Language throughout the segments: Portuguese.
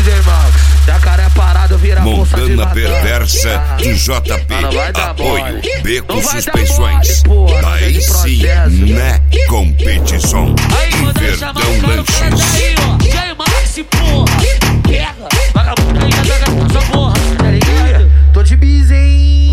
DJ Max, jacaré parado vira bolsa de Montana perversa do JP. Apoio Beco Suspensões. Daí sim, né? Competição. Verdão Lanches. Aí, ó, DJ Max, porra. Pega, vagabundo aí, pega essa porra. Tá ligado? Tô de bis, hein?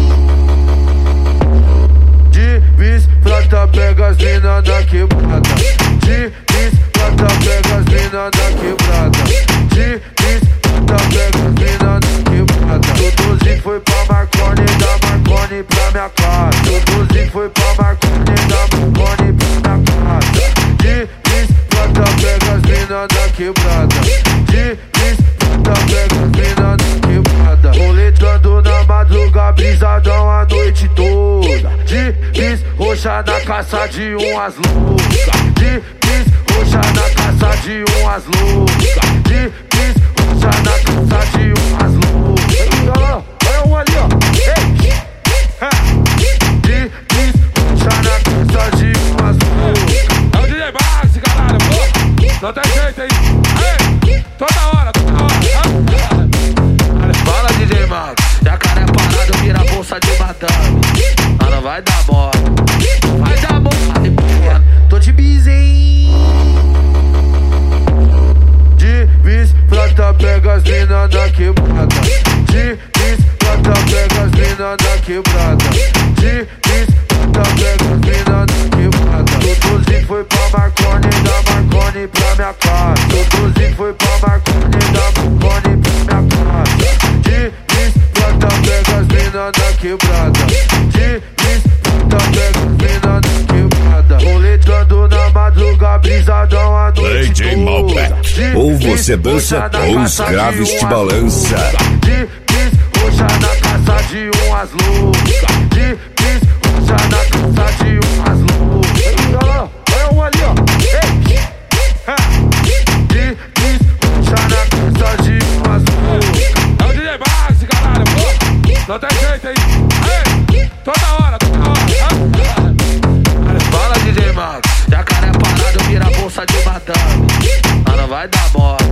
De bis, prata, pega as mina da quebrada. De bis, prata, pega as mina da quebrada. De bis, prata, pega as mina da quebrada. Duduzinho foi pra Marconi, da Marconi pra minha casa. Duduzinho foi pra Marconi, da Marconi pra minha casa. De bis, prata, pega as mina da quebrada. De bis, prata, pega as mina da quebrada. Roletando na madruga, brisadão a noite toda. De bis, roxa na caça de umas loucas. De bis, roxa na caça de umas loucas. De bis, roxa na caça de umas loucas. Olha um ali, ó. De bis, roxa na caça de umas loucas. É o DJ Max, caralho, pô. Não tem jeito aí. Ei, toda hora. Fala, DJ Max, jacaré parado vira bolsa de madame. Mano, vai dar mole. Vai dar mole, porra. Tô de bis, hein? De bis, prata, pega as mina da quebrada. De bis, prata, pega as mina da quebrada. De bis, prata, pega as mina da quebrada. Duduzinho foi pra Marconi, da Marconi pra minha casa. Duduzinho foi pra Marconi, da Marconi pra minha casa. De bis, prata, pega as mina da quebrada. De bis, prata, pega as mina da quebrada. Roletando na madruga, brisadão a noite DJ Malbec. Ou você dança ou os graves te balança. De bis, roxa na caça de umas loucas. De bis, roxa na caça de umas loucas. Olha um ali, ó. De bis, roxa na caça de umas loucas. É o DJ Max, caralho, pô. Não tem jeito aí. Ei, toda hora. Fala, DJ Max, jacaré parado vira bolsa de madame. Mano, vai dar mole.